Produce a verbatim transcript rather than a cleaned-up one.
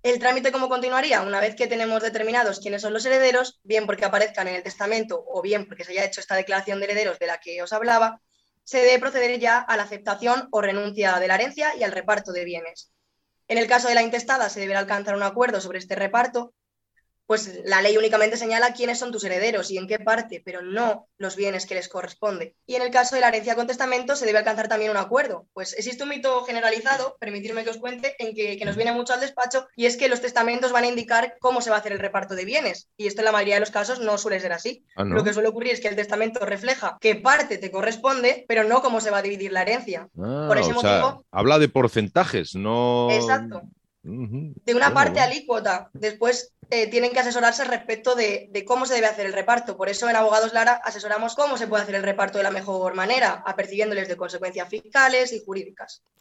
¿El trámite cómo continuaría? Una vez que tenemos determinados quiénes son los herederos, bien porque aparezcan en el testamento o bien porque se haya hecho esta declaración de herederos de la que os hablaba, se debe proceder ya a la aceptación o renuncia de la herencia y al reparto de bienes. En el caso de la intestada, se deberá alcanzar un acuerdo sobre este reparto, pues la ley únicamente señala quiénes son tus herederos y en qué parte, pero no los bienes que les corresponde. Y en el caso de la herencia con testamento se debe alcanzar también un acuerdo. Pues existe un mito generalizado, permitirme que os cuente, en que, que nos viene mucho al despacho, y es que los testamentos van a indicar cómo se va a hacer el reparto de bienes. Y esto en la mayoría de los casos no suele ser así. Ah, Lo que ¿no? suele ocurrir es que el testamento refleja qué parte te corresponde, pero no cómo se va a dividir la herencia. Por Ah, ese o sea, motivo, habla de porcentajes, no... exacto, Ujú. de una Bueno, parte bueno. alícuota. Después eh, tienen que asesorarse respecto de, de, cómo se debe hacer el reparto. Por eso en Abogados Lara asesoramos cómo se puede hacer el reparto de la mejor manera, apercibiéndoles de consecuencias fiscales y jurídicas.